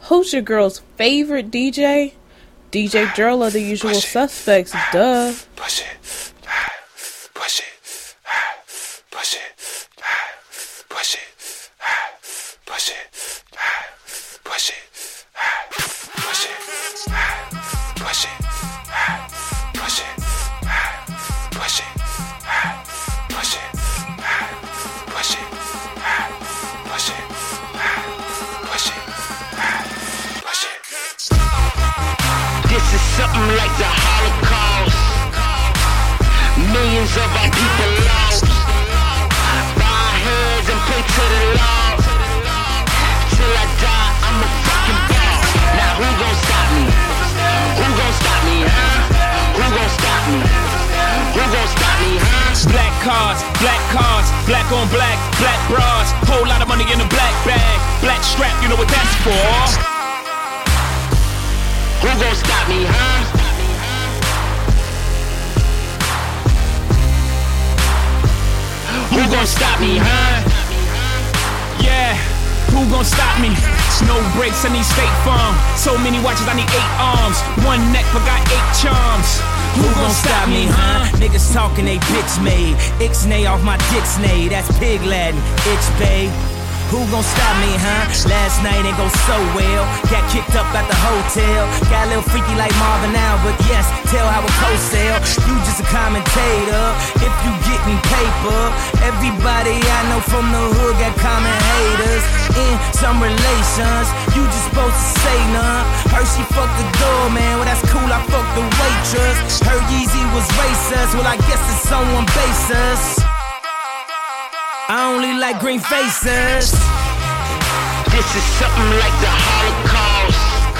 Who's your girl's favorite DJ? DJ Dro of the Usual Suspects, duh. Push it, push it, push it, push it, push it, push it, push it, push it, push it, push it, push it, push it, push it, push it, push it. This is something like the Holocaust. Millions of our people lost. Bow our heads and pray to the Lord. Till I die, I'm a fucking boss. Now who gon' stop me? Who gon' stop me, huh? Who gon' stop me? Who gon' stop me, huh? Black cars, black on black, black bras. Whole lot of money in a black bag. Black strap, you know what that's for. Who gon' stop me, huh? Who gon' stop me, huh? Yeah, who gon' stop me? No brakes, I need State Farm. So many watches, I need 8 arms. One neck, but got 8 charms. Who gon' stop me, huh? Niggas talking they bitch made. Ixnay off my dick snay. That's pig Latin, itch babe. Who gon' stop me, huh? Last night ain't go so well. Got kicked up at the hotel. Got a little freaky like Marvin now, but yes, tell how it co-sell. You just a commentator. If you getting paper, everybody I know from the hood got common haters. In some relations, you just supposed to say none. Heard she fucked the doorman, well that's cool, I fucked the waitress. Heard Yeezy was racist, well I guess it's someone basis. I only like green faces. This is something like the Holocaust.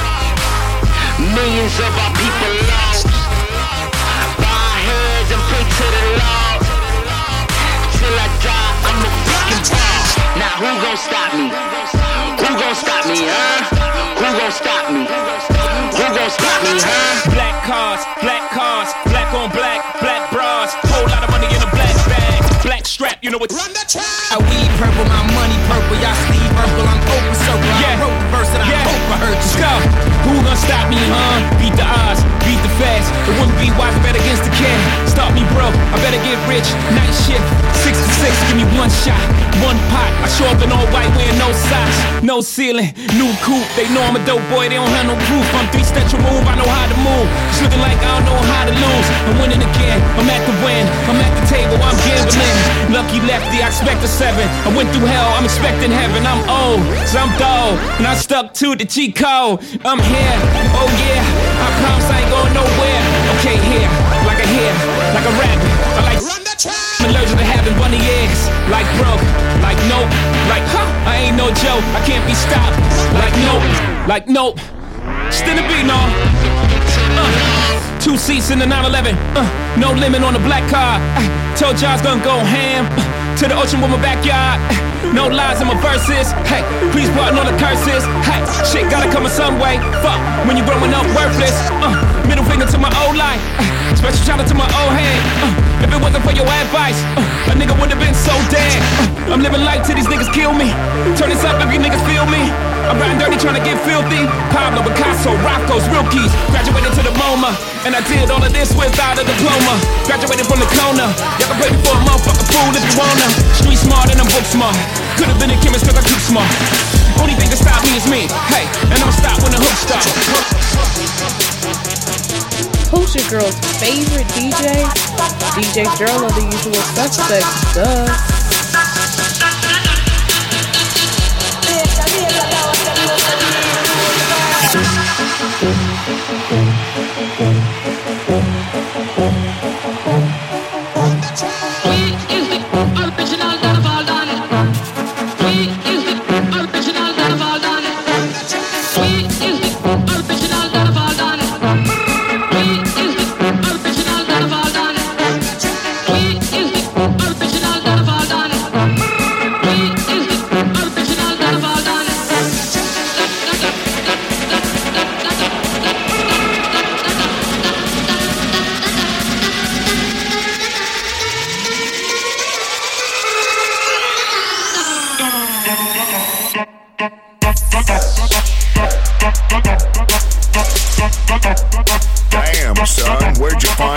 Millions of our people lost. Bow our heads and pray to the Lord. Till I die, I'm a fucking boss. Now who gon' stop me? Who gon' stop me, huh? Who gon' stop me? Who gon' stop me, huh? Black cars, black on black, black bras. Whole lot of money in a black bag. Black strap, you know what? Run that track. I weed purple, my money purple. Y'all sleeve purple, I'm open circle. I wrote the verse and I hope I heard you. Let's go. Who gon' stop me, huh? Beat the odds, beat the fast. It wouldn't be wise to bet against the cat. Stop me, bro. I better get rich. Night shift, 6 to 6. Give me one shot, one pot. I show up in all white, wearing no socks, no ceiling, new coupe. They know I'm a dope boy. They don't have no proof. I'm 3 steps removed. I know how to move. It's looking like I don't know how to lose. I'm winning again. I'm at the win. I'm at the table. I'm gambling. Lucky lefty. I expect a 7. I went through hell. I'm expecting heaven. I'm old, so I'm dull, and I stuck to the cheat code. I'm here. Oh yeah. I promise I ain't going nowhere. Okay, here, like a hair, like a rabbit. I like run that track. I'm allergic to having bunny ears. Like broke, like nope, like huh. I ain't no joke. I can't be stopped. Like nope. Still a beat, no. 2 seats in the 911. No limit on the black car. Told y'all I was gonna go ham. To the ocean with my backyard. No lies in my verses. Hey, please pardon all the curses. Hey, shit gotta come in some way. Fuck, when you growing up worthless. Middle finger to my old life. Special shout out to my old head. If it wasn't for your advice, a nigga would've been so dead. I'm living life till these niggas kill me. Turn this up if you niggas feel me. I'm riding dirty trying to get filthy. Pablo, Picasso, Rocco's, real keys. Graduated to the MoMA, and I did all of this without a diploma. Graduated from the corner. Y'all can play me for a motherfucking fool if you wanna. Street smart and I'm book smart. Could've been a chemist cause I cook smart. Only thing that stop me is me. Hey, and I'ma stop when the hook starts. Who's your girl's favorite DJ? DJ Dro of the Usual Suspects, duh.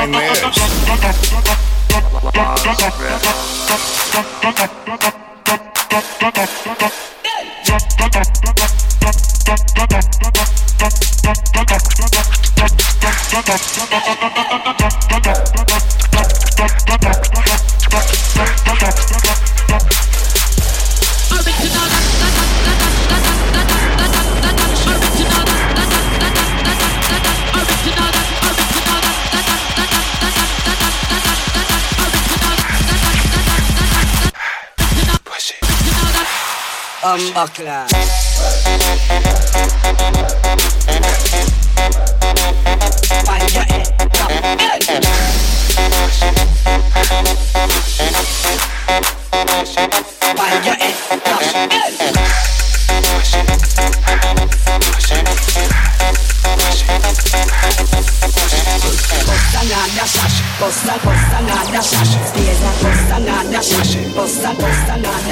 Buckler. Find your head. Find your head. Bossa nada, stesa bossa nada, bossa nada.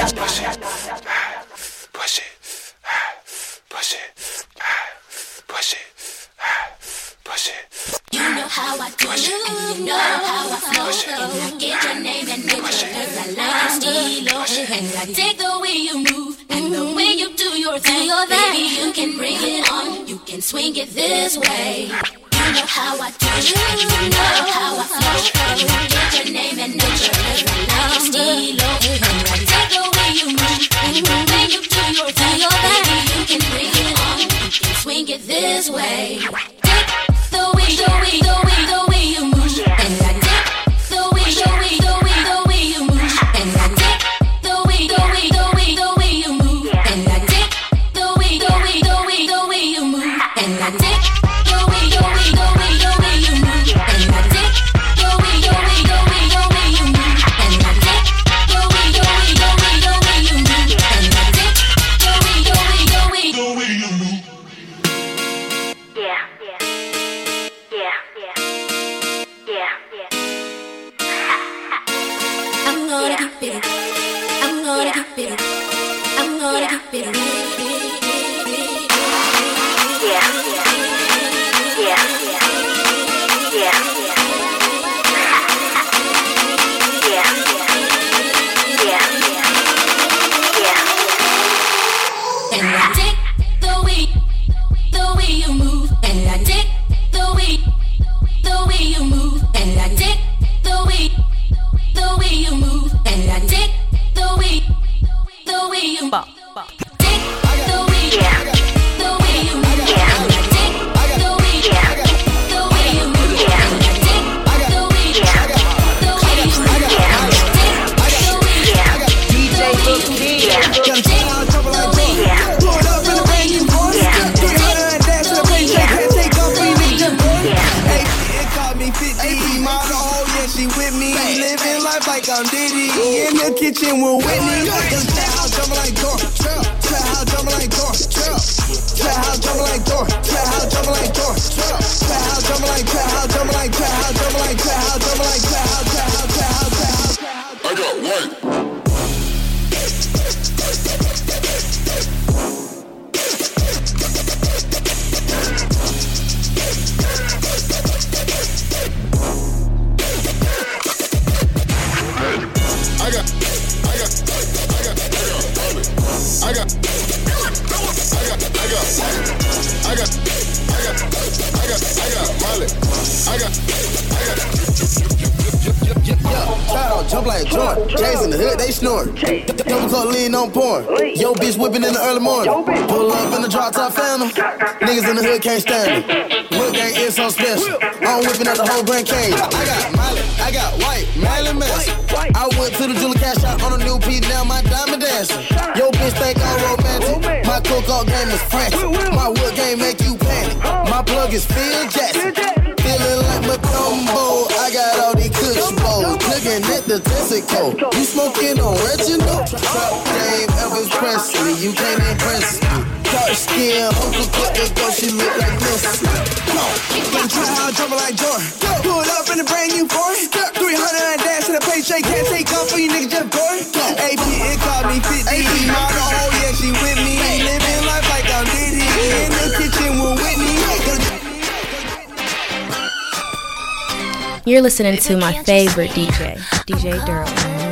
Push it, push it, push it, push it. You know how I do it, and you know how I flow. And I get your name and number, 'cause I like stilo. And I take the way you move and the way you do your thing. Baby, you can bring it on, you can swing it this way. You know how I do it, and you know how I flow. Get your name and number, 'cause I like stilo. And I take the way you move and the way you do your thing. Baby, you can bring it on, you can swing it this way. The way you move, and I take the way you move, and I take the way you move, and I take the way you move, and I take the way you move, and I take the way you move, and I take the way you move, and I take the way you move, and I take the way you move. Yeah. I'm gonna keep it. I'm gonna keep it. I'm gonna keep it. Yeah. And I take the way you move, and I take the way you move, and I take the way you move, and I take the way you move. Take the way you move, and I take the way you move, and I take the way you move, DJ Lil King. Come check out trouble like Joe. Pull it up in the rain, you boy. 300 and dash to the place, can't take off for you niggas, boy. Hey, it called me 50. Model, oh yeah, she with me. Living life like I'm Diddy. In the kitchen with Whitney. Cause trap house jumping like door. Trap house jumping like door. Trap house jumping like door. Trap house jumping like door. Trap house jumping like trap house jumping like trap house jumping like trap house jumping like trap house. I got one. Jump like joint. J's in the hood, they snort. Double cup lean on porn. Yo, bitch whipping in the early morning. Pull up in the drop top phantom. Niggas in the hood can't stand it. Look gang is so special. I'm whipping at the whole Grand Canyon. I got Miley, I got white, Marilyn Manson. I went to the Julie Cash shop on a new P, now my diamond dancing. Yo, bitch think I'm romantic. My cookout game is frantic. My wood game make you panic. My plug is Phil Jackson. Feeling like Macumbo. I got all these cushion bowls. Looking at the Texaco. You smoking on Reginald? Trap game Elvis Presley. You can't impress me. Dark skin, Uncle Quick to go. She look like this. Gonna try how I jump like Jordan. Pull it up in the brand new Ford. 300 and dash to the paycheck. Can't take off for you niggas just bored. AP, it called me 50. Model, oh yeah, she with me. Living life like I'm Diddy. In the kitchen with Whitney. You're listening to my favorite DJ, DJ Daryl.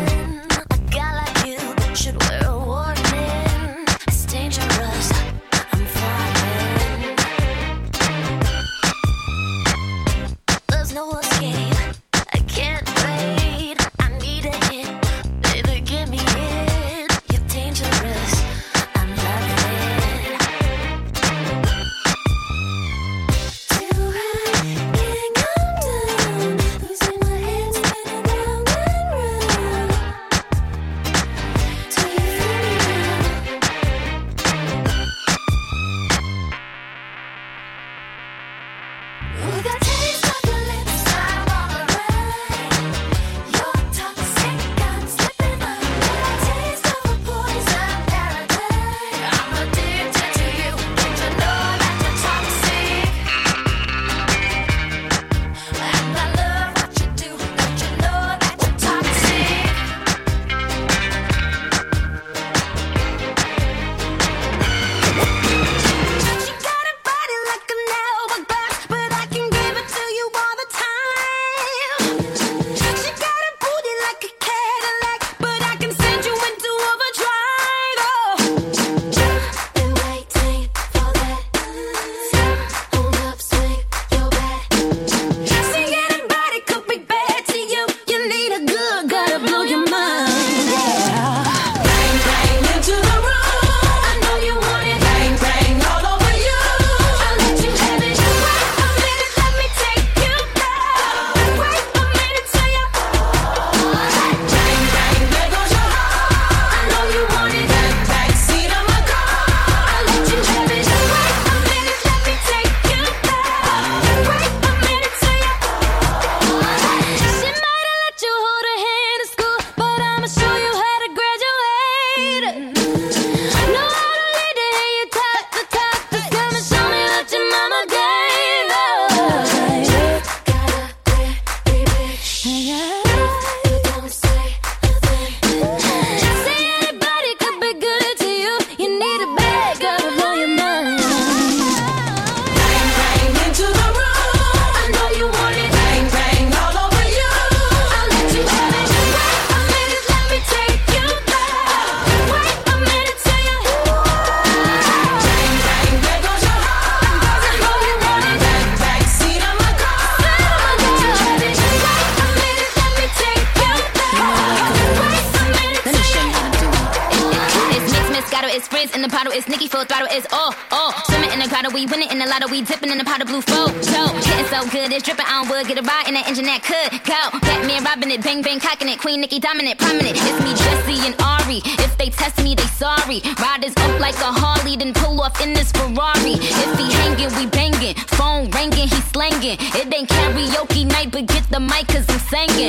We dipping in the pot of blue photo. Getting so good, it's dripping on wood. Get a ride in that engine that could go. Batman robbing it, bang bang cocking it. Queen Nicki dominant, prominent. It's me, Jesse and Ari. If they test me, they sorry. Riders up like a Harley, then pull off in this Ferrari. If he hanging, we banging. Phone ringing, he slanging. It ain't karaoke night, but get the mic 'cause I'm singing.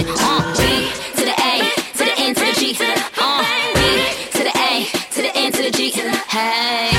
B to the A, to the N to the G. B to the A, to the N to the G. Hey.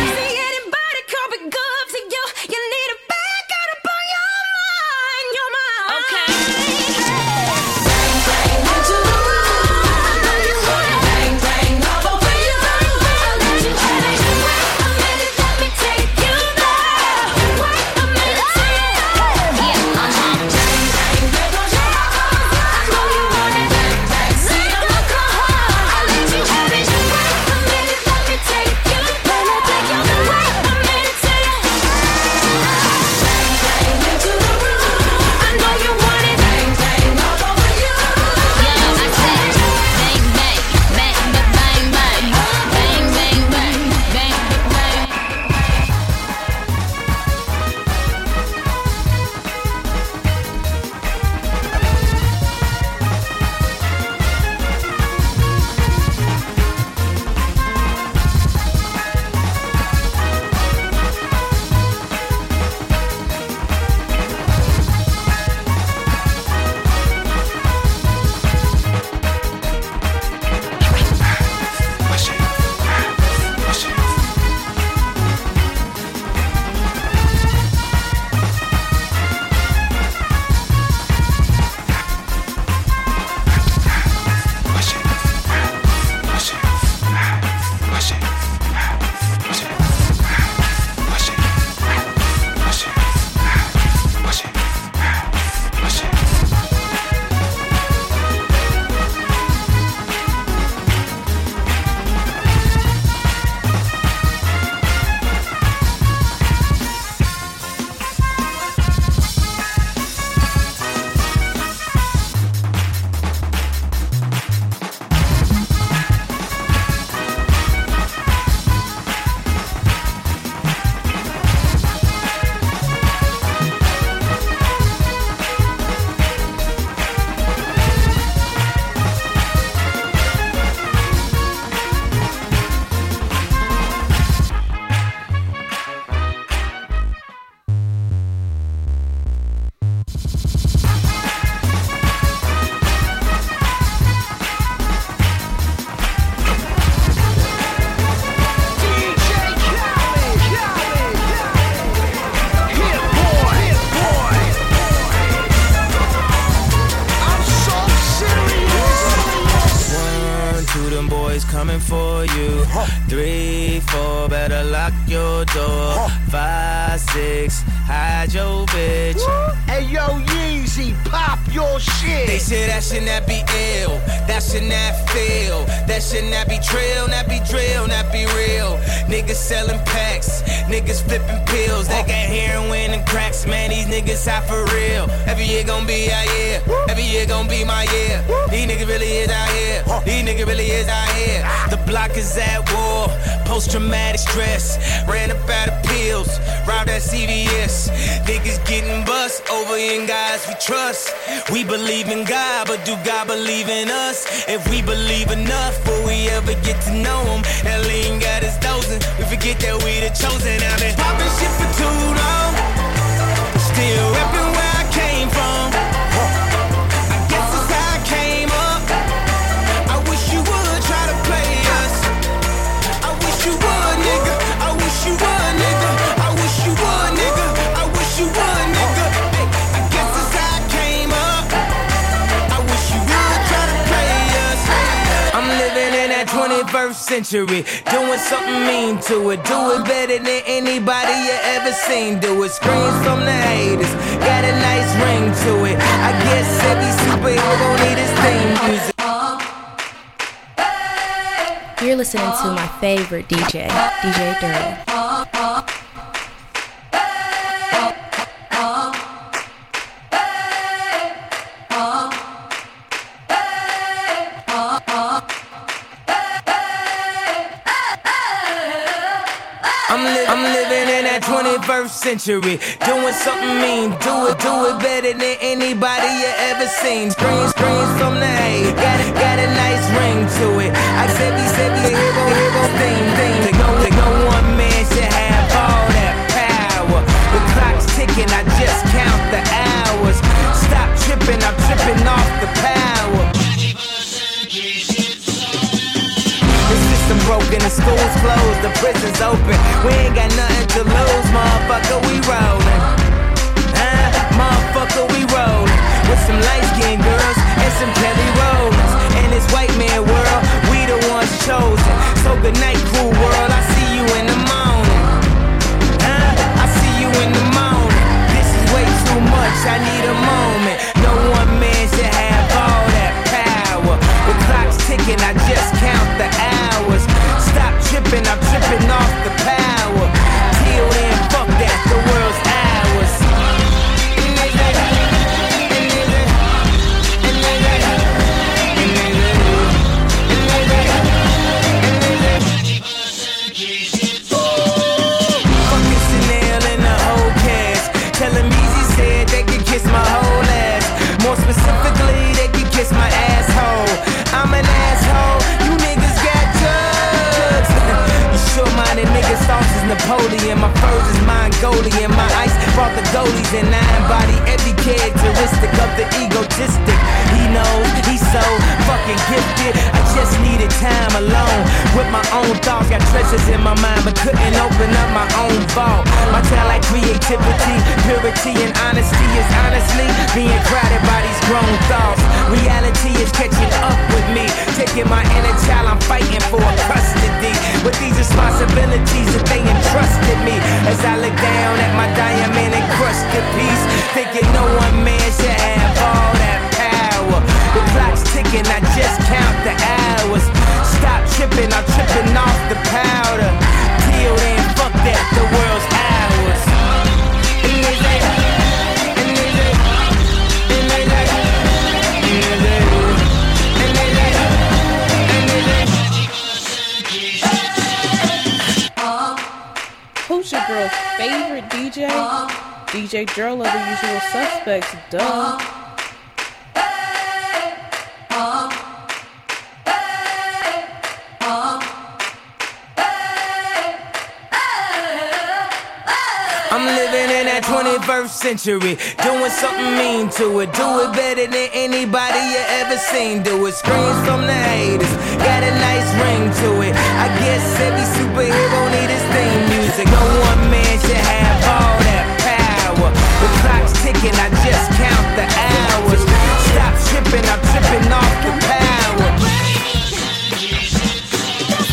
for you. 3, 4, better lock your door. 5, 6, hide your bitch. Hey yo, Yeezy, pop your shit. They say that should not be ill, that should not feel, that should not be trill, not be drill, not be real. Niggas selling packs, niggas flipping pills. They got heroin and cracks, man, these niggas hot for real. Every year gon' be our year, every year gon' be my year. These niggas really is out here, these niggas really is out here. The block is at war, post-traumatic stress. Ran up out of pills, robbed at CVS. Niggas getting bust over in guys we trust. We believe in God, but do God believe in us? If we believe enough, will we ever get to know him? That lean got us dozing, we forget that we the chosen. I've been popping shit for too long, still repping where I came from. I guess it's how I came up. I wish you would try to play us. I wish you would, nigga. I wish you would, nigga. I wish you would, nigga. I wish you would, nigga. Hey, I guess it's how I came up. I wish you would try to play us. I'm living in that 21st century, doing something mean to it. Do it better than anybody you ever seen. Do it. Screams from the haters, got a nice ring to it. I guess every superhero gon' need his theme music. You're listening to my favorite DJ, DJ Durlo. I'm living in that 21st century, doing something mean. Do it better than anybody you ever seen. Screams from the hate, got a nice ring to it. I said we hero thing. No one man should have all that power. The clock's ticking, I just count the hours. Stop tripping, I'm tripping off the power. Broken, the school's closed, the prison's open. We ain't got nothing to lose, motherfucker, we rollin'. Motherfucker, we rollin'. With some light-skinned girls and some Kelly Rollins. In this white man world, we the ones chosen. So good night, cool world, I see you in the morning. I see you in the morning. This is way too much, I need a moment. No one man should have all that power. The clock's ticking, I just count the hours. Stop tripping, I'm tripping off the power. Till then, fuck that, the world's ours. Fucking Chanel and the whole cast. Tell them Easy said they could kiss my whole ass. More specifically, they could kiss my asshole. I'm an asshole, you niggas got drugs. You sure-minded niggas, thoughts is Napoleon. My furs is Mongolian. My ice brought the goalies and I embody every characteristic of the egotistic. He knows he's so fucking gifted. I just needed time alone with my own thoughts. Got treasures in my mind but couldn't open up my own vault. My talent, creativity, purity and honesty is honestly being crowded by these grown thoughts. Reality is catching up with me, taking my inner child, I'm fighting for custody. With these responsibilities that they entrusted me, as I look down at my diamond encrusted piece, thinking no one man should have all that power. The clock's ticking, I just count the hours. Stop tripping, I'm tripping off the powder. Till then, fuck that, the world's ours. Who's your girl's favorite DJ? DJ Durlo, the usual suspects, duh. I'm living in that 21st century, doing something mean to it. Do it better than anybody you ever seen. Do it. Screams from the haters, got a nice ring to it. I guess every superhero need his theme music. No one man should have all that power. The clock's ticking, I just count the hours. Stop tripping, I'm tripping off the power.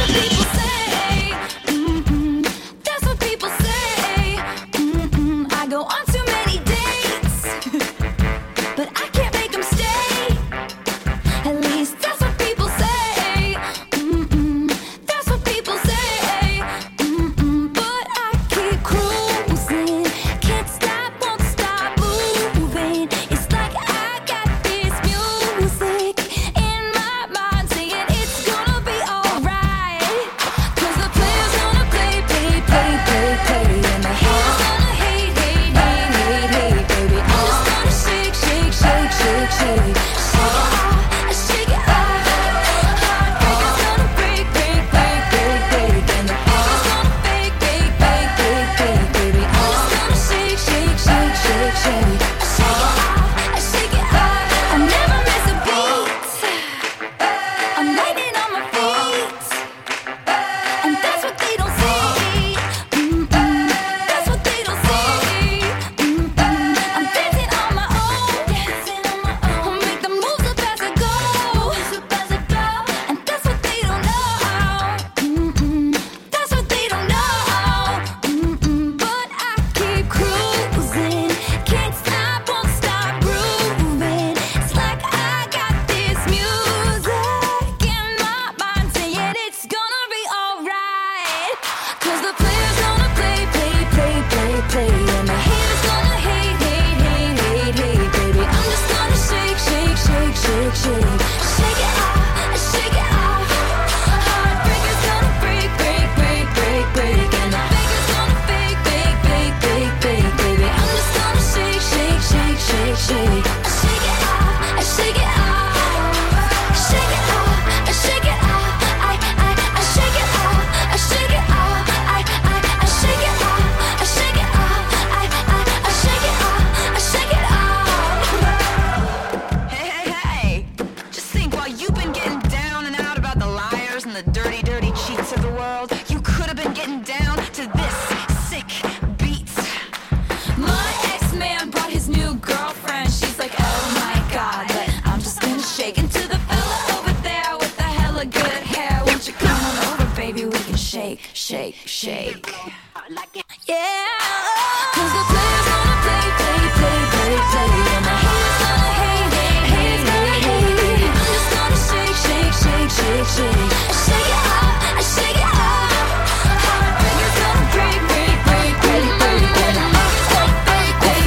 Yeah. Cause the players gonna play, and my haters gonna hate, I'm just gonna shake, shake it up, shake it up. Heartbreakers gonna break, and I'm just gonna fake. I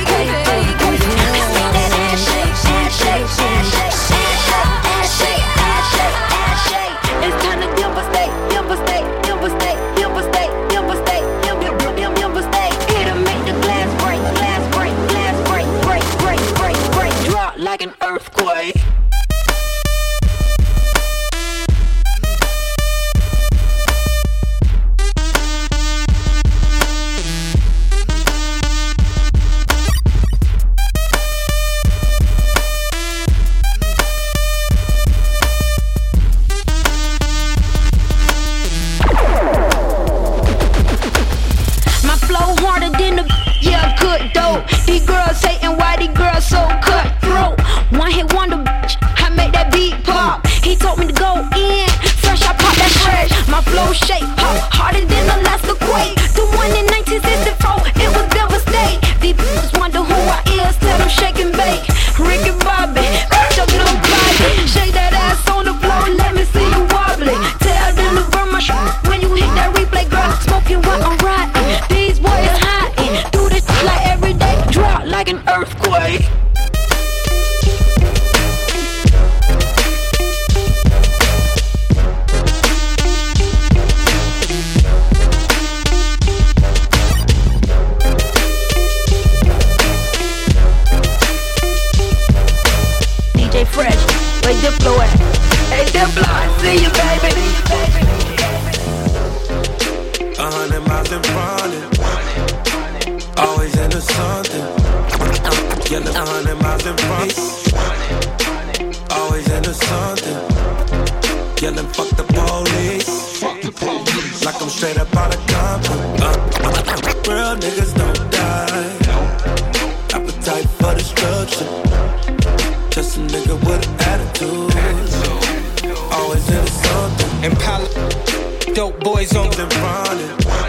see that ass shake. It's time to devastate. It'll make the glass break. Drop like an earthquake. These girls hating why these girls so cutthroat. One hit wonder, bitch, I make that beat pop. He told me to go in, fresh I pop that fresh. My flow shape, harder than Alaska quake. The one in 1964, it was devastate. These bitches wonder who I is, tell them shake and bake. Ricky Bobby, bitch up nobody. Shake that ass on the floor, let me see you wobbling. Tell them to burn my shit when you hit that replay, girl. Smoking while I'm riding, these boys hiding. Do this like every day. Drop like an earthquake. DJ Fresh, where the flow at? Hey, Diplo, I see you, baby. 100 miles in front of always into something. Yelling 100 miles in front, always into something. Yelling fuck the police, like I'm straight up out of Compton. Real niggas don't die. Appetite for destruction. Just a nigga with an attitude. Always into something. Impala, dope boys on in front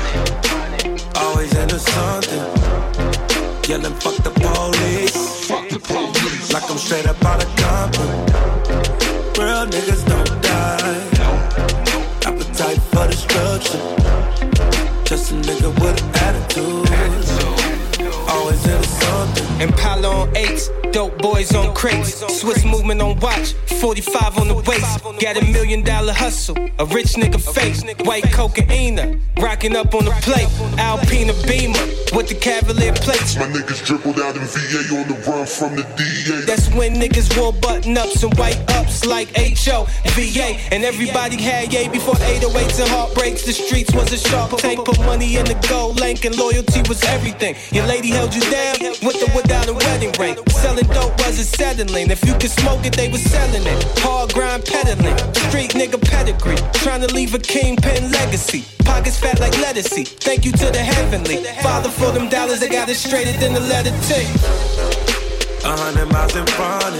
of always into something. Yelling fuck the police, like I'm straight up out of Compton. Real niggas don't die. Appetite for destruction. Just a nigga with an attitude. Always into something. Impala on 8s, dope boys on crates. Swiss movement on watch, 45 on the waist. Got $1 million hustle, a rich nigga face. White cocaine, rocking up on the plate. Alpina Beamer with the Cavalier plates. My niggas dribbled out in VA on the run from the DA. That's when niggas wore button ups and white ups like HO, VA. And everybody had yay before 808s and heartbreaks. The streets was a sharp tank, put money in the gold link, and loyalty was everything. Your lady held you down with or without a wedding ring. Selling dope wasn't settling. If you could smoke it, they was selling it. Hard grind peddling, street nigga pedigree. Trying to leave a kingpin legacy. Pockets fat like lettucey. Thank you to the heavenly Father for them dollars that got it straighter than the letter T. 100 miles in front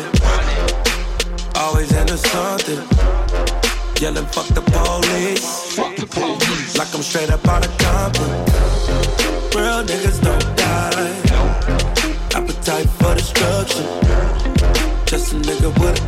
of always into something. Yelling fuck the police, like I'm straight up out of Compton. Real niggas don't die. Appetite for destruction. Just a nigga with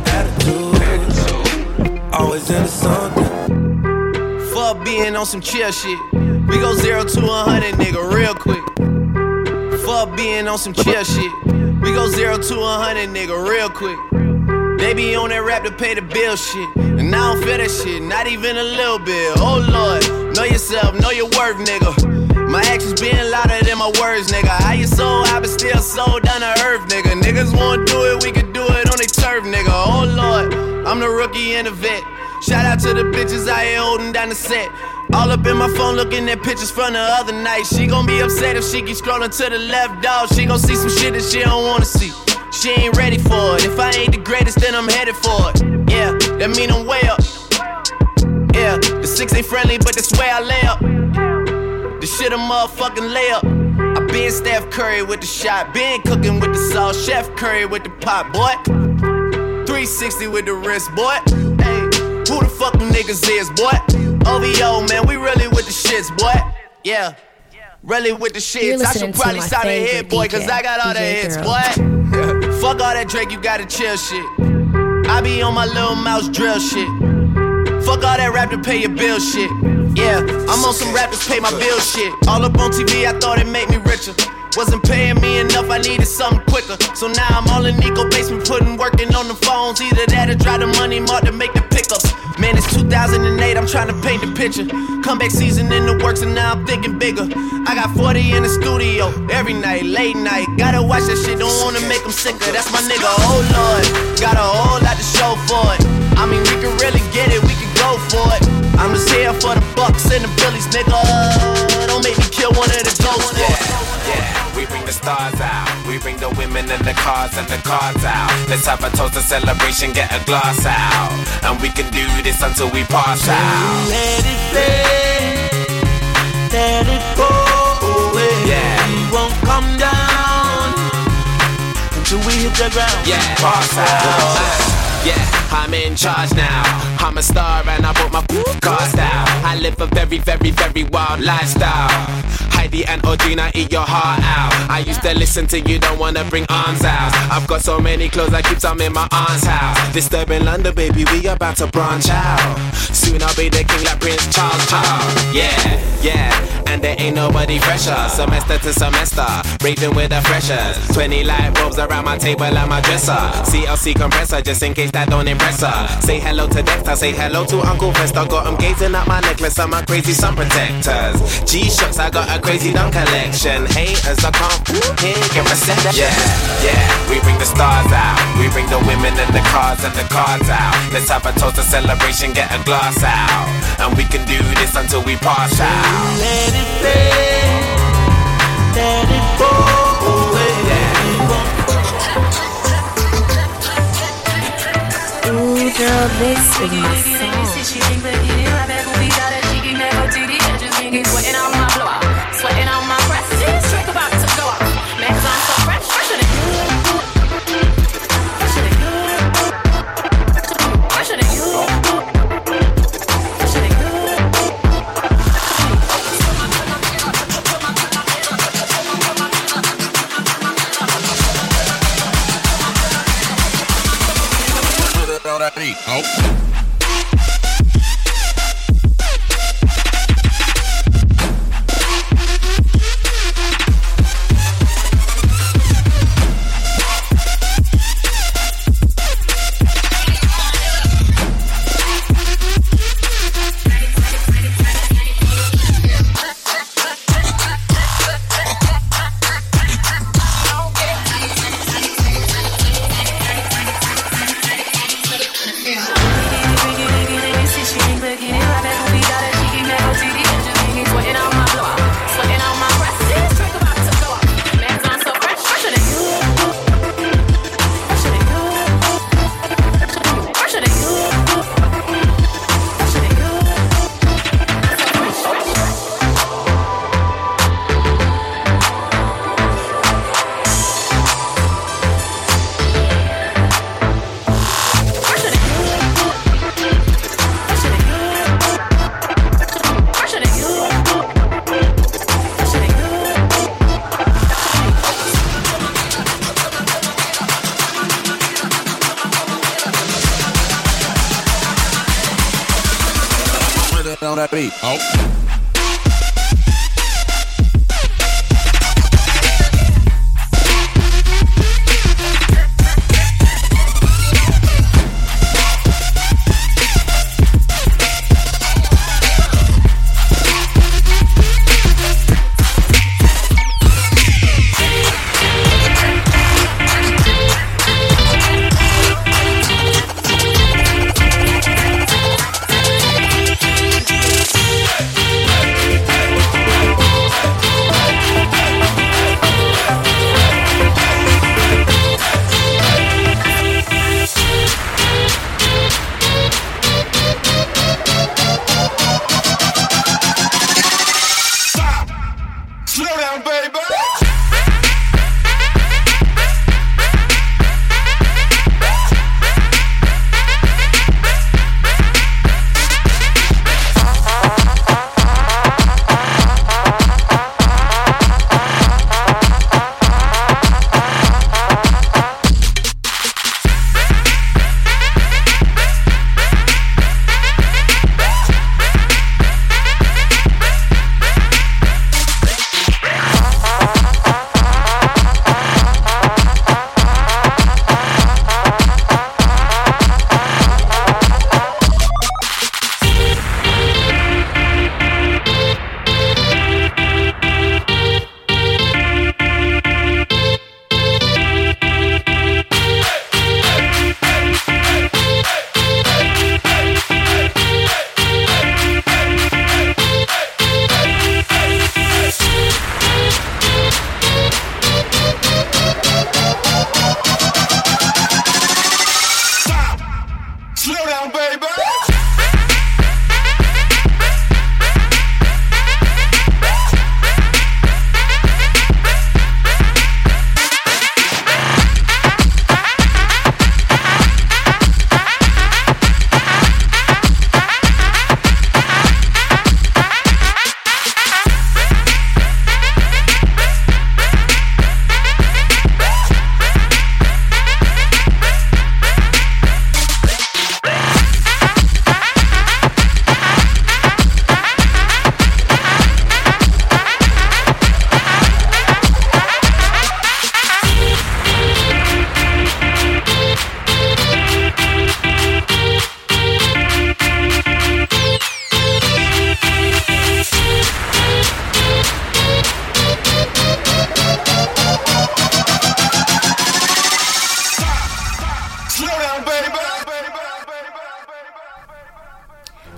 an attitude. Always into something. Fuck being on some chill shit. We go 0 to 100, nigga, real quick. Fuck being on some chill shit. We go 0 to 100, nigga, real quick. They be on that rap to pay the bill shit. And I don't feel that shit, not even a little bit. Oh Lord, know yourself, know your worth, nigga. My actions being louder than my words, nigga. How you so high but still so down to earth, nigga. Niggas won't do it, we can do it on their turf, nigga. Oh Lord, I'm the rookie and the vet. Shout out to the bitches out here holding down the set. All up in my phone looking at pictures from the other night. She gon' be upset if she keep scrolling to the left, dog. She gon' see some shit that she don't wanna see. She ain't ready for it. If I ain't the greatest, then I'm headed for it. Yeah, that mean I'm way up. Yeah, the 6 ain't friendly, but that's where I lay up. The shit a motherfucking layup. I been Steph Curry with the shot, been cooking with the sauce, Chef Curry with the pot, boy. 360 with the wrist, boy. Hey, who the fuck them niggas is, boy? OVO, man, we really with the shits, boy. Yeah. Really with the You're shits. I should listening to probably my start a hit, favorite boy, cause DJ, I got all the DJ hits, Girl. boy. Fuck all that Drake, you gotta chill shit. I be on my little mouse drill shit. Fuck all that rap to pay your bill shit. Yeah, I'm on some rap to pay my bill shit. All up on TV, I thought it made me richer. Wasn't paying me enough, I needed something quicker. So now I'm all in Nico basement, working on the phones. Either that or try the money mark to make the pickups. Man, it's 2008, I'm trying to paint the picture. Comeback season in the works and now I'm thinking bigger. I got 40 in the studio, every night, late night. Gotta watch that shit, don't wanna make them sicker. That's my nigga, oh Lord. Got a whole lot to show for it. I mean, we can really get it, we can go for it. I'm just here for the Bucks and the Billies, nigga. Don't make me kill one of the ghosts, yeah. We bring the stars out. We bring the women and the cars out. Let's have a toast, a celebration, get a glass out. And we can do this until we pass out. Let it play, let it go away. Yeah. We won't come down until we hit the ground. Yeah, pass out. Yeah, I'm in charge now. I'm a star and I bought my cars out. I live a very, very, very wild lifestyle. Heidi and Audrina, eat your heart out. I used to listen to you, don't wanna bring arms out. I've got so many clothes, I keep some in my aunt's house. Disturbing London, baby, we about to branch out. Soon I'll be the king like Prince Charles. Yeah, and there ain't nobody fresher. Semester to semester, raving with the freshers. 20 light bulbs around my table and my dresser. CLC compressor, just in case that don't impress her. Say hello to Dexter, say hello to Uncle Fester. Got him gazing at my necklace and my crazy sun protectors. G-Shocks, I got a crazy dumb collection. Haters, I can't get reception. Yeah, we bring the stars out. We bring the women and the cars out. Let's have a toast, a celebration, get a glass out. And we can do this until we pass out. Let it play, let it go away. Ooh, girl, this is my song. Sweating on my blow up, sweating on my breasts. Trick about to go up. Man, 'cause I'm so fresh, fresher than you. Fresher than you. Fresher than you. Fresher than you. Oh. On that beat. Oh.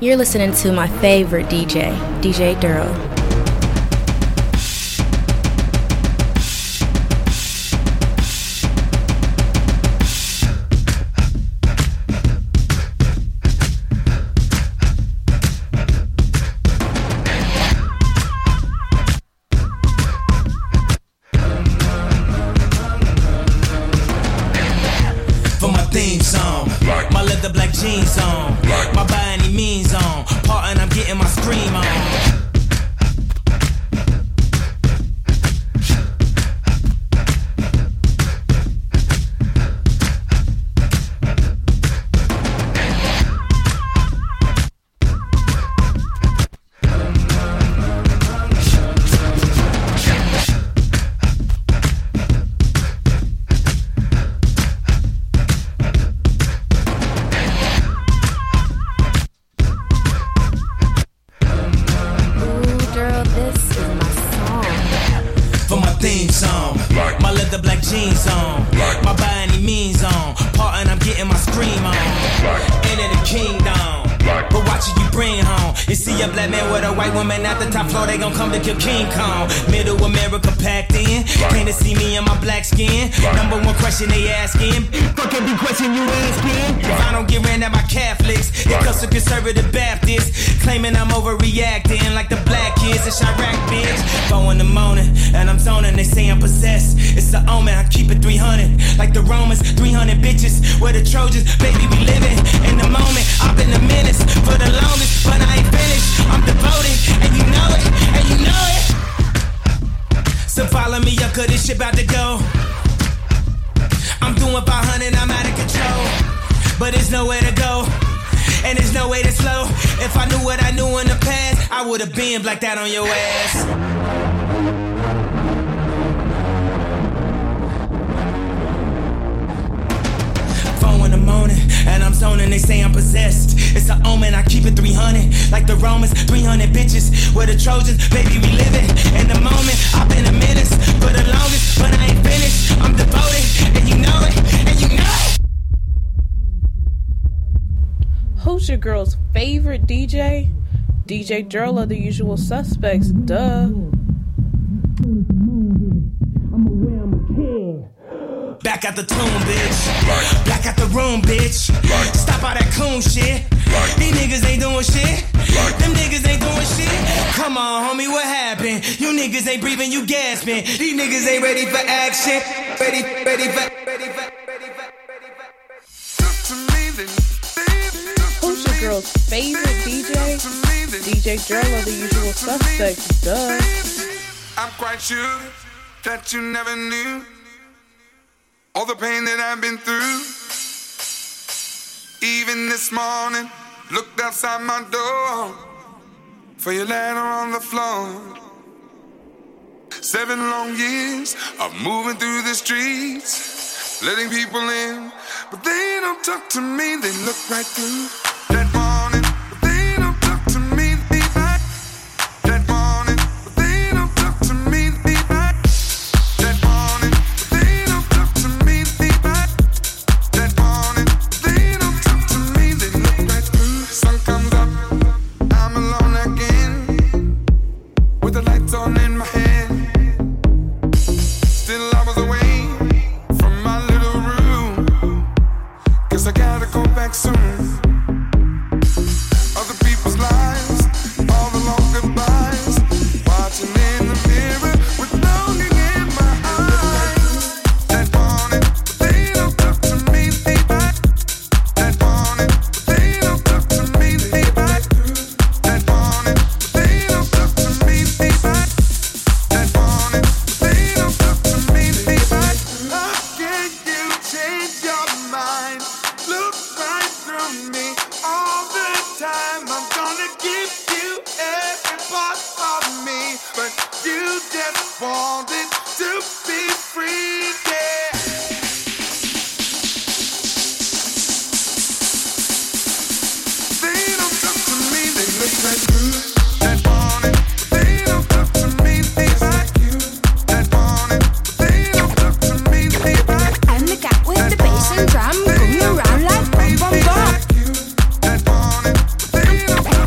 You're listening to my favorite DJ, DJ Duro. Jeans on, my by any means on, part and I'm getting my scream on. They gon' come to kill King Kong. Middle America packed in. Came to see me in my black skin. Number one question they asking. Fuck every question you asking. If I don't get ran at my Catholics, it comes to conservative Baptists. Claiming I'm overreacting like the black kids in Chirac, bitch. 4 in the morning and I'm zoning. They say I'm possessed. It's the omen. I keep it 300. Like the Romans, 300 bitches. We're the Trojans. Baby, we living in the moment. I've been the menace for the longest, but I ain't finished. I'm devoted and you know it. And you know it. So follow me up, cause this shit about to go. I'm doing 500, I'm out of control. But there's nowhere to go. And there's no way to slow. If I knew what I knew in the past, I would've been blacked out on your ass. 4 in the morning, and I'm zoning, they say I'm possessed. It's an omen, I keep it 300. Like the Romans, 300 bitches. We're the Trojans, baby, we living in the moment. I've been a menace for the longest, but I ain't finished. I'm devoted, and you know it, and you know it. Who's your girl's favorite DJ? DJ Duro of the Usual Suspects, duh. Back at the tomb, bitch. Back at the room, bitch. Stop all that coon shit. These niggas ain't doing shit. Them niggas ain't doing shit. Come on, homie, what happened? You niggas ain't breathing, you gasping. These niggas ain't ready for action. Ready for. Who's your girl's favorite DJ? DJ Duro of the Usual Suspects, duh. I'm quite sure that you never knew all the pain that I've been through. Even this morning, looked outside my door for your letter on the floor. 7 long years of moving through the streets, letting people in, but they don't talk to me. They look right through that morning, but they don't talk to me. That morning, but they don't talk to me. That morning, but they don't talk to me. That morning, but they don't talk to me. They look right through. Sun comes up, I'm alone again, with the lights on in my head. Still I was away from my little room, 'cause I gotta go back soon. Other people's lives, all the long goodbyes, watching in the mirror with longing in my eyes. That morning, but they don't talk to me. That morning, but they don't talk to me. That morning, but they don't talk to me. That morning, but they don't talk to me. How can you change your mind? Look right through me all the time. I'm gonna give you every part of me, but you just wanted to be free, yeah. They don't talk to me, they look right through that morning, but they don't talk to me. Just like you, that morning, but they don't talk to me. I'm the cat with the bass and drum, going around like bum bum bum. That morning, but they don't talk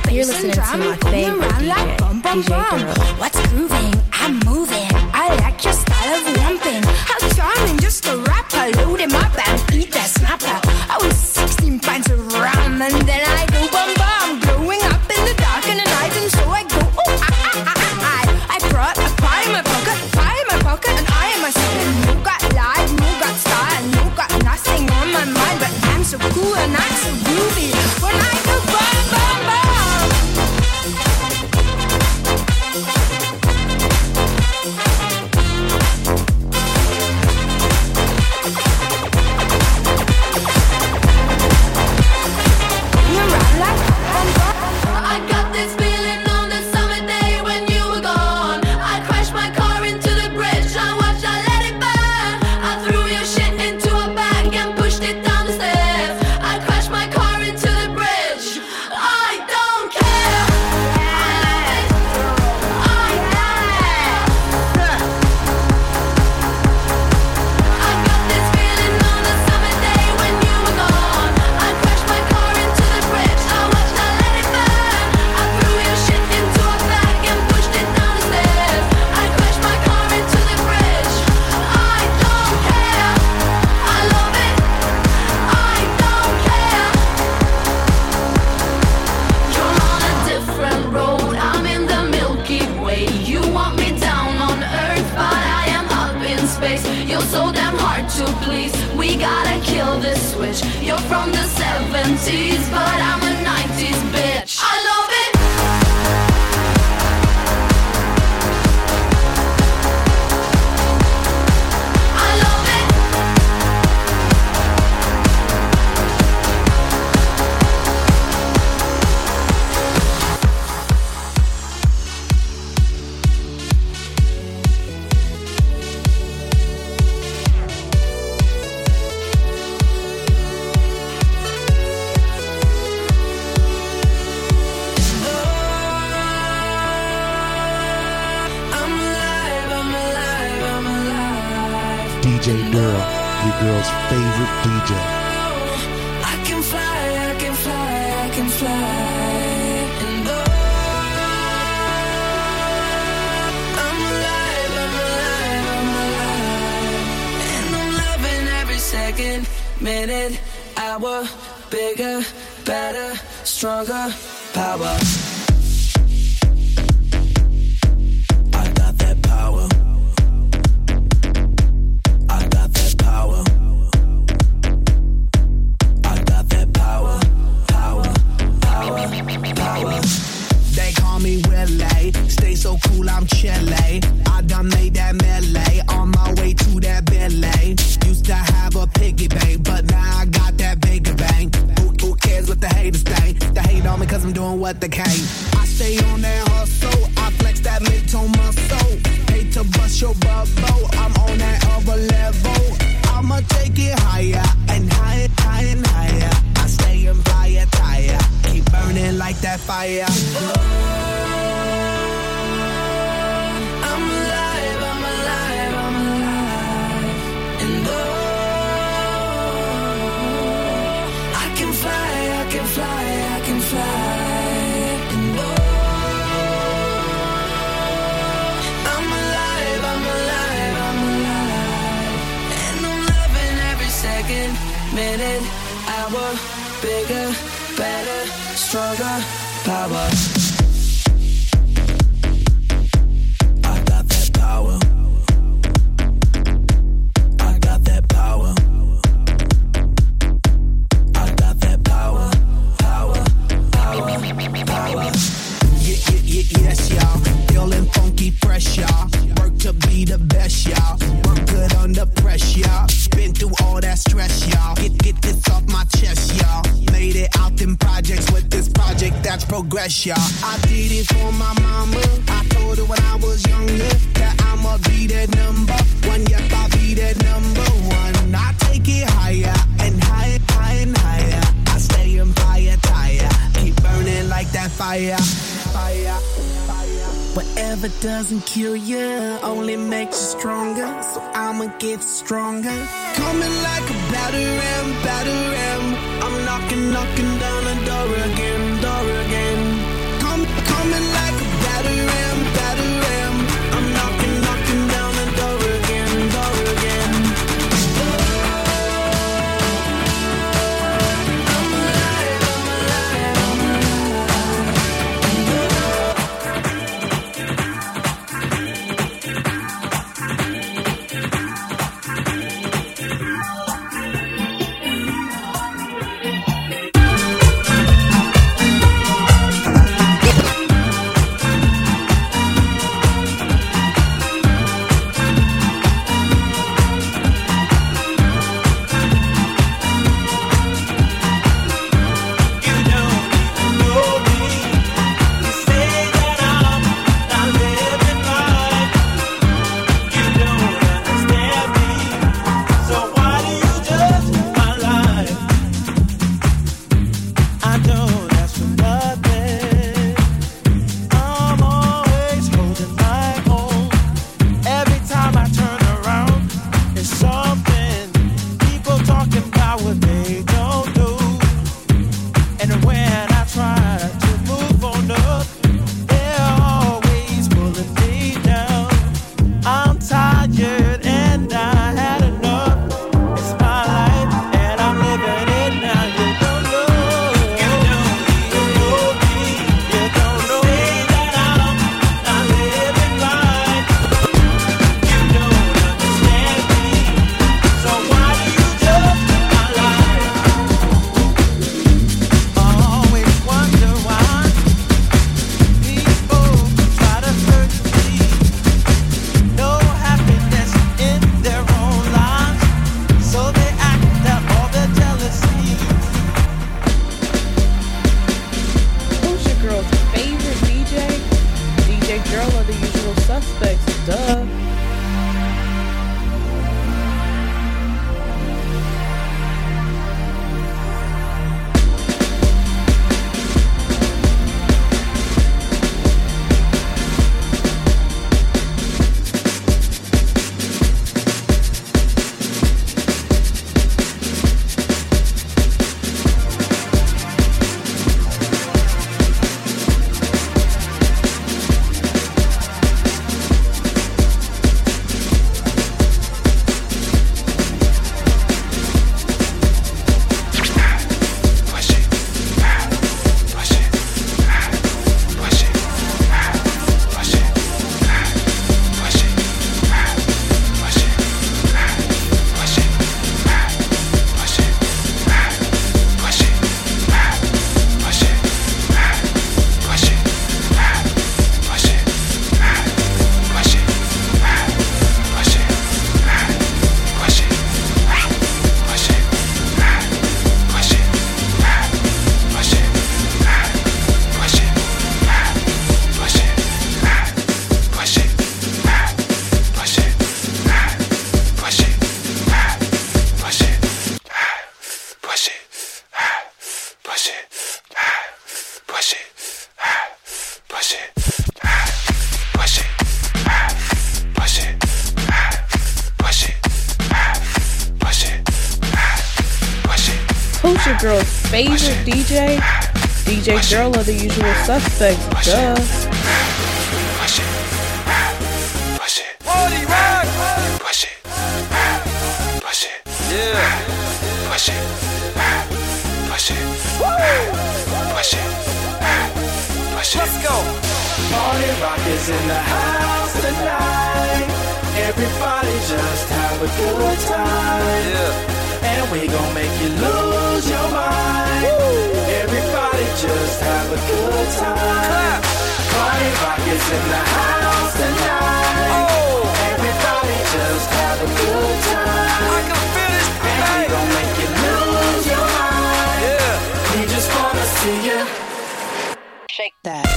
You're bass and listening to drum my going favorite around DJ, like bum bum DJ bum. Daryl. What's grooving? I'm moving. I like your style of lumping. How charming, just a rapper. Loaded my band, eat that snapper. I was 16 pints of rum and then I go bum bum. Growing up in the dark and the night, and so I go I brought a pie in my pocket, and I am a second. No got life, no got style, no got nothing on my mind, but I'm so cool and I'm so groovy when I go bum bum bum. You're right like bum bum. I got this feeling on the summer day when you were gone. I crashed my car into the bridge. I watched, I let it burn. I threw your shit into a bag and pushed it down the stairs. I crashed my car into the bridge. I don't care. I got this feeling on the summer day when you were gone. I crashed my car into the bridge. I watched, I let it burn. I threw your shit into a bag and pushed it down the stairs. I crashed my car into the bridge. I don't care. I love it. I don't care. You're on a different road. I'm in the Milky Way. You want me down on Earth, but I am up in space. You're so damn hard to please. We gotta kill this switch. You're from the 70s, but I'm a 90s bitch. I love it. I love it. DJ Daryl, your girl's favorite DJ. I can fly, I can fly, I can fly. And I'm alive, I'm alive, I'm alive. And I'm loving every second, minute, hour. Bigger, better, stronger, power. I got that power. I got that power. I got that power, power, power, power. They call me Willie, stay so cool, I'm chilly. I done made that melee, on my way to that Billy. Used to have a piggy bank, but now I got that bigger bank. Who cares what the haters think? They hate on me cause I'm doing what they can. I stay on that hustle, I flex that mid-tone muscle. Hate to bust your bubble, I'm on that other level. I'ma take it higher and higher, higher and higher. I stay in fire tire, keep burning like that fire. I'm alive, I'm alive, I'm alive. And I can fly, I can fly, I can fly. And I'm alive, I'm alive, I'm alive. And I'm loving every second, minute, hour. Bigger, better, stronger, power. I got that power. I got that power. I got that power, power, power, power. Yes, y'all. Feeling funky, fresh, y'all. Work to be the best, y'all. Work good under pressure, y'all. Been through all that stress, y'all. Get this off my chest, y'all. Made it out them projects with this project that's progress, y'all. I did it for my mama. I told her when I was younger that I'ma be that number one. Yep, I'll be that number one. I take it higher and higher, higher and higher. I stay in fire tire. Keep burning like that fire. Fire. Whatever doesn't kill you only makes you stronger. So I'ma get stronger. Coming like a batter ram. I'm knocking down the door again, door again. when I try to move on up, they're always pulling me down. I'm tired and I had enough. It's my life and I'm living it now. You don't know me. You don't know that I'm not living right. You don't understand me. So why do you judge my life? I always wonder why people try to hurt me. No happiness in their own lives, so they act out all their jealousy. Who's your girl's favorite DJ? DJ Girl of the Usual Suspects, duh. Who's your girl's favorite DJ? DJ Girl of the Usual Suspects, duh. Party rock! Push it. Push it. Yeah. Push it. Push it. Push it. Push it. Let's go. Party rock is in the house tonight. Everybody just have a good time. Yeah. And we gon' make you lose your mind. Everybody just have a good time. Party rock is in the house tonight. Everybody just have a good time. I can feel this, and we gon' make you lose your mind. Yeah. We just wanna see you shake that.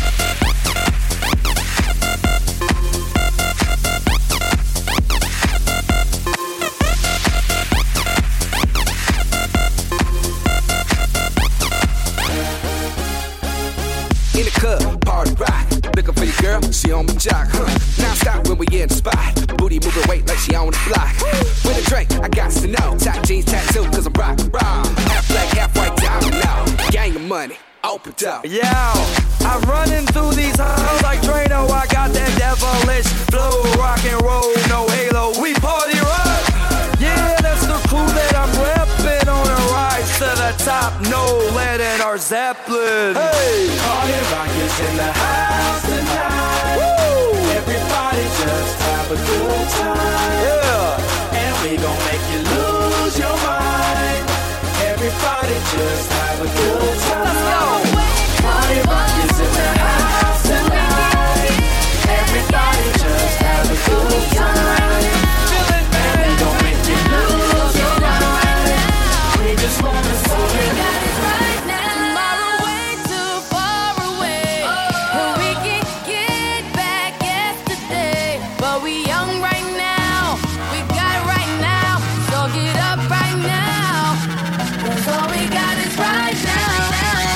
In the club, party rock. Looking for your girl, she on my jock. Now stop when we in the spot. Booty moving weight like she on the block. With a drink, I got to know. Tight jeans tattoo, cause I'm rock, raw. Half black, half white, diamond now. Gang of money, open up. Yo, I'm running through these halls like Drano. I got that devilish flow, rock and roll, no halo. We party rock. Yeah, that's the crew that I'm repping on a rise to the top. No lead in our Zeppelin. Hey, party rock is in the house tonight. Woo! Everybody just have a good time. Yeah, and we gon' make you lose your mind. Everybody just have a good time. Let's go. Party rock is in the house tonight. Everybody just have a good time. And we gon' make you lose your mind. We just wanna see you. Tomorrow way too far away. And we can get back yesterday. But we young right now. We got it right now. So get up right now. 'Cause all we got is right now.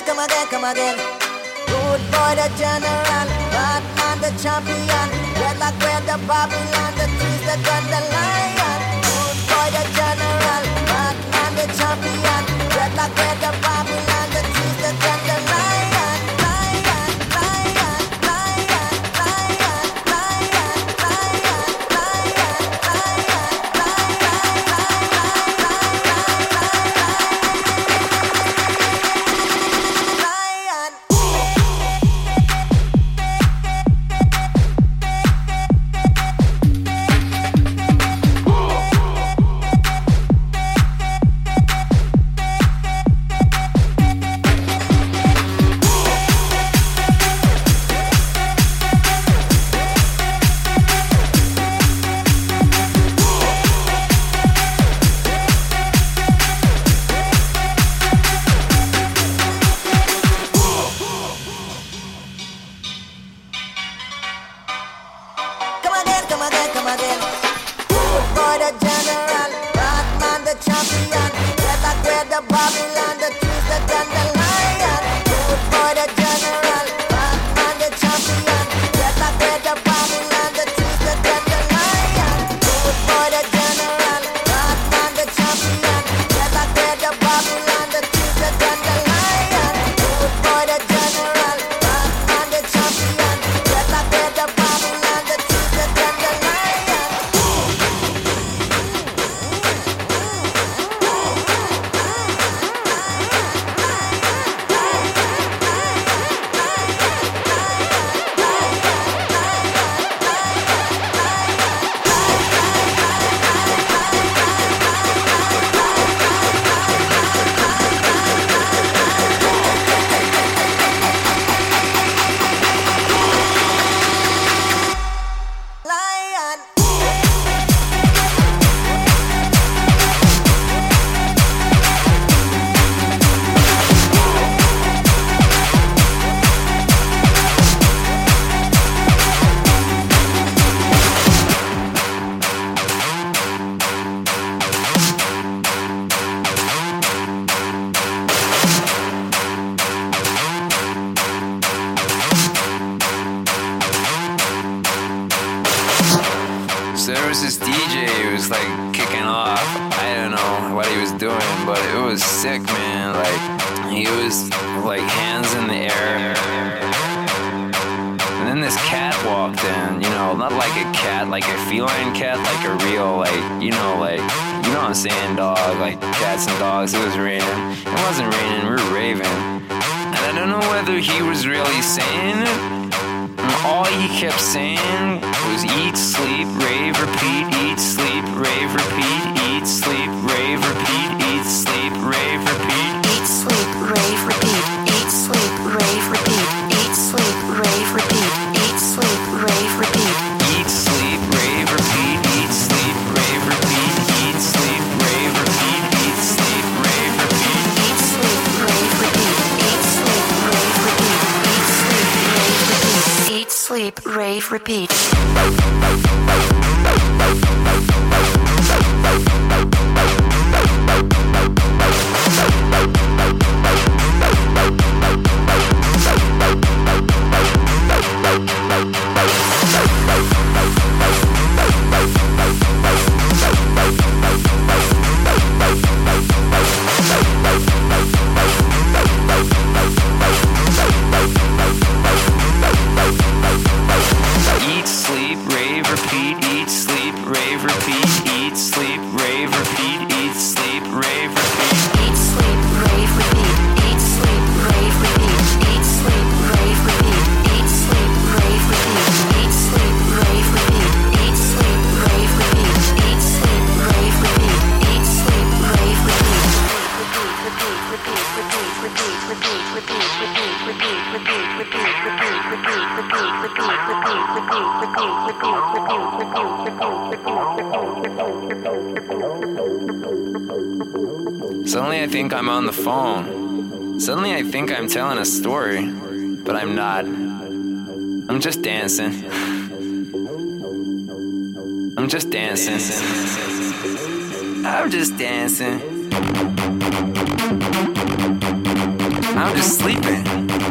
come again, come again. Good boy, the general, Batman, the champion. Red like red, the Babylon, the trees, the gun, the lion. Good boy, the general, Batman, the champion. Red like red, the Babylon, the trees, the gun, the lion. Repeat. Suddenly I think I'm on the phone. Suddenly I think I'm telling a story, but I'm not. I'm just dancing. I'm just dancing. I'm just dancing. I'm just sleeping.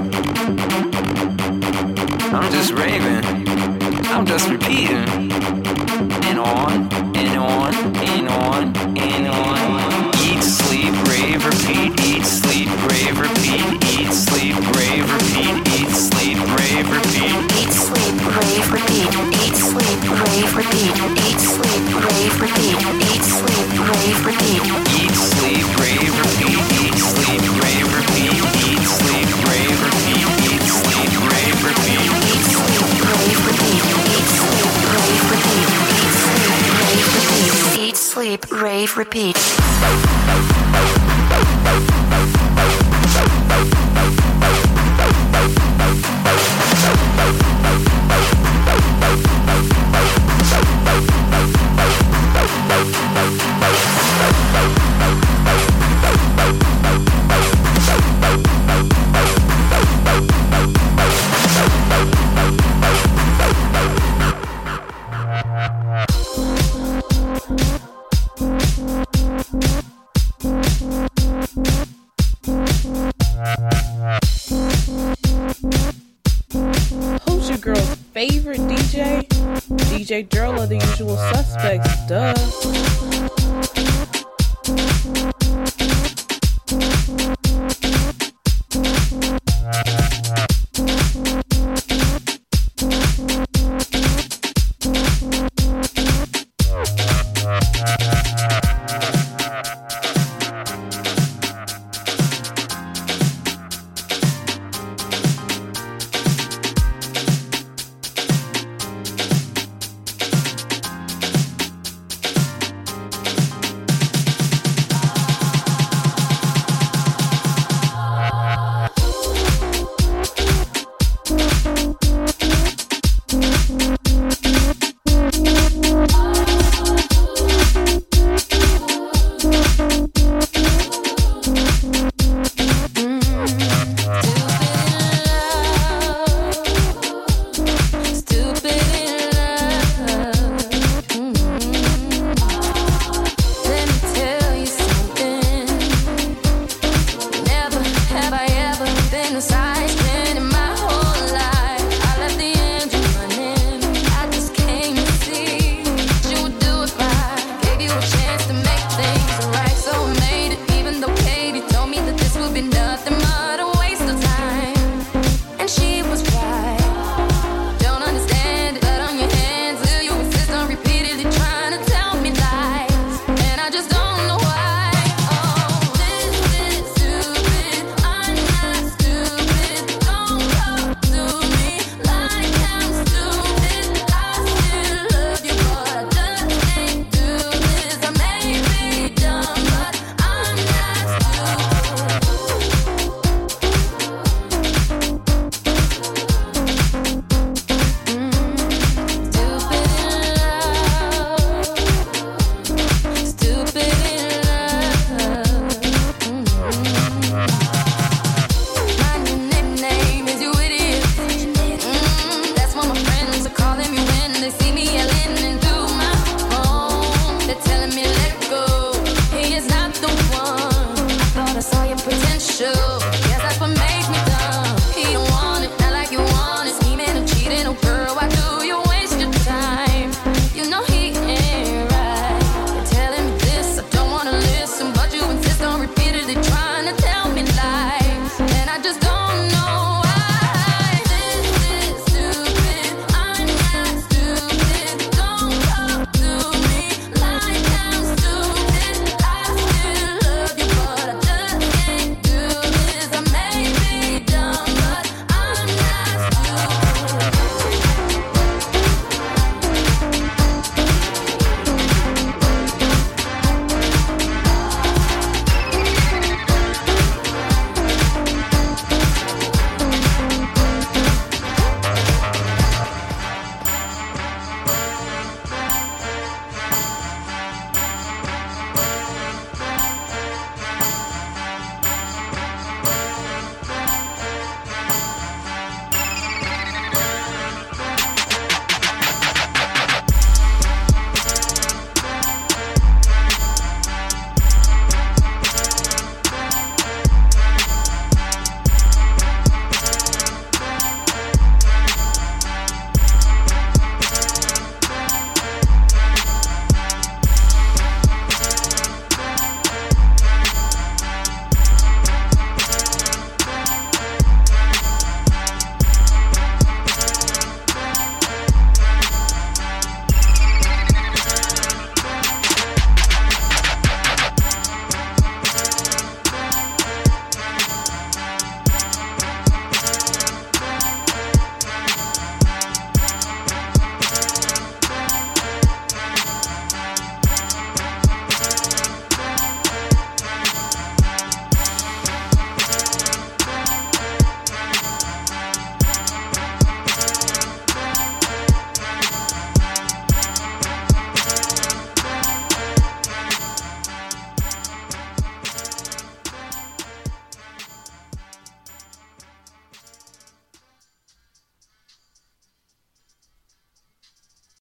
I'm just raving. I'm just repeating. And on, and on, and on, and on. Eat, sleep, rave, repeat. Eat, sleep, rave, repeat. Eat, sleep, rave, repeat. Eat, sleep, rave, repeat. Eat, sleep, rave, repeat. Eat, sleep, rave, repeat. Eat, sleep, rave, repeat. Eat, sleep, rave, repeat. Eat, sleep, rave, repeat. Eat, sleep, rave, repeat. Eat, sleep, rave, repeat. Eat, sleep, rave, repeat. Eat, sleep, rave, repeat. Eat, sleep, rave, repeat. Eat, sleep, rave, repeat. Eat, Who's your girl's favorite DJ? DJ Durl of the Usual Suspects, duh.